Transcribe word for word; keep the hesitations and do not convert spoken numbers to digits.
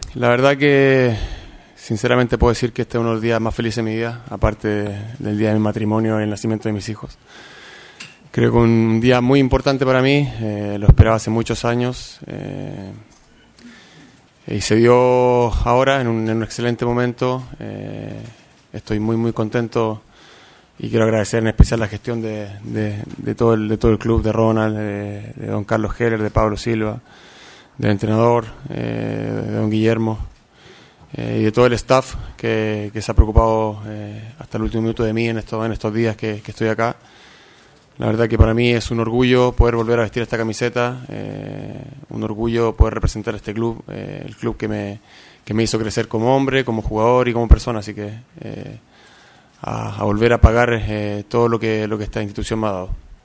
La verdad que sinceramente puedo decir que este es uno de los días más felices de mi vida, aparte del día de mi matrimonio y el nacimiento de mis hijos. Creo que un día muy importante para mí, eh, lo esperaba hace muchos años eh, y se dio ahora en un, en un excelente momento. Eh, estoy muy muy contento y quiero agradecer en especial la gestión de, de, de, todo, el, de todo el club, de Ronald, de, de don Carlos Heller, de Pablo Silva, del entrenador, eh, de don Guillermo eh, y de todo el staff que, que se ha preocupado eh, hasta el último minuto de mí en estos, en estos días que, que estoy acá. La verdad que para mí es un orgullo poder volver a vestir esta camiseta, eh, un orgullo poder representar a este club, eh, el club que me, que me hizo crecer como hombre, como jugador y como persona, así que eh, a, a volver a pagar eh, todo lo que, lo que esta institución me ha dado.